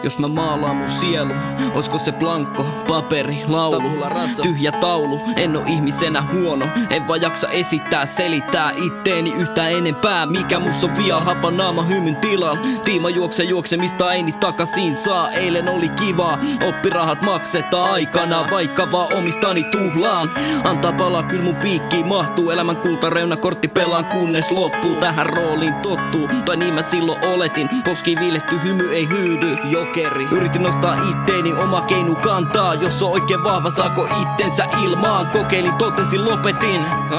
Jos mä maalaan mun sielu, oisko se blankko, paperi, laulu, tyhjä taulu. En oo ihmisenä huono, en vaan jaksa esittää, selittää itteeni yhtään enempää. Mikä mus on vial, hapa naama hymyn tilal. Tiima juoksemista ei niin takaisin saa. Eilen oli kivaa, oppirahat maksetaan aikana, vaikka vaan omistani tuhlaan. Antaa palaa, kyl mun piikkiin mahtuu. Elämän kultareuna kortti pelaan kunnes loppuu. Tähän rooliin tottuu, tai niin mä silloin oletin. Poskiin viiletty hymy ei hyydy, jokeri. Yritin nostaa itteeni, oma keinu kantaa. Jos on oikein vahva, saako ittensä ilmaan? Kokeilin, totesin, lopetin.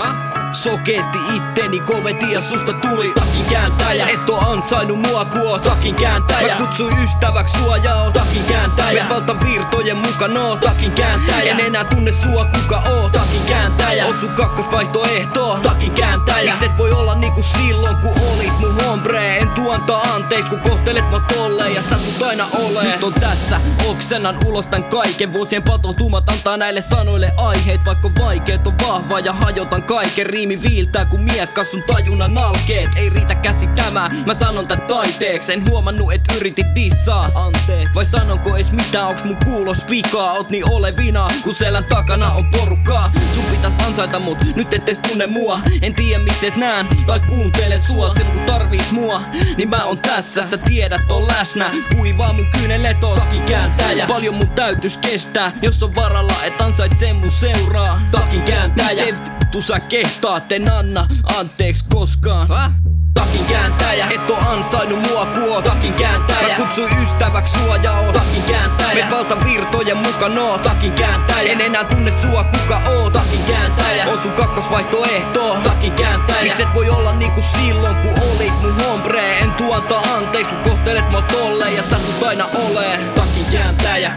Sokeesti itteeni kovetin ja susta tuli takin kääntäjä. Et oo ansainnut mua ku oot takin kääntäjä. Mä kutsuin ystäväks sua ja oot takin kääntäjä. Met valtavirtojen mukaan oot takin kääntäjä. En enää tunne sua kuka oot takin kääntäjä. On sun kakkosvaihtoehto takin kääntäjä. Miks et voi olla niinku silloin ku olit mun hombre? En tuu antaa anteeksi kun kohtelet mua tolleen ja sä tuut aina olee. Nyt on tässä, oksennan ulos tän kaiken. Vuosien patoutumat antaa näille sanoille aiheet. Vaikka vaikeet on vahva ja hajotan kaiken. Riimi viiltää kun miekka sun tajunnan alkeet. Ei riitä käsittämään, mä sanon tän taiteeks. En huomannut et yritit dissaa, anteeks. Vai sanonko ees mitään, onks mun kuulos vikaa? Oot niin olevina, kun selän takana on porukkaa. Sun pitäis ansaita mut, nyt et ees tunne mua. En tiedä miksi ees näen tai kuuntelen sua. Silloin kun tarvit mua, niin mä oon tässä. Sä tiedät on läsnä, kuivaa mun kyynelet oot takin kääntäjä. Paljon mun täytys kestää, jos on varalla et ansaitse mun seuraa. Takin kääntäjä. Sä kehtaat, en anna anteeks koskaan. Takin kääntäjä. Et oo ansainnut mua ku oot takin kääntäjä. Mä kutsuin ystäväks sua ja oot takin kääntäjä. Met valtavirtojen mukaan oot takin kääntäjä. En enää tunne sua kuka oot takin kääntäjä. On sun kakkosvaihtoehto takin kääntäjä. Miks et voi olla niinku silloin ku olit mun hombre? En tuu antaa anteeks kun kohtelet mua tolleen ja sä tuut aina olee takin kääntäjä.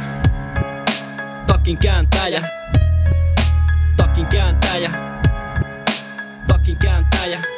Takin kääntäjä. Takin kääntäjä. Takin kääntäjä.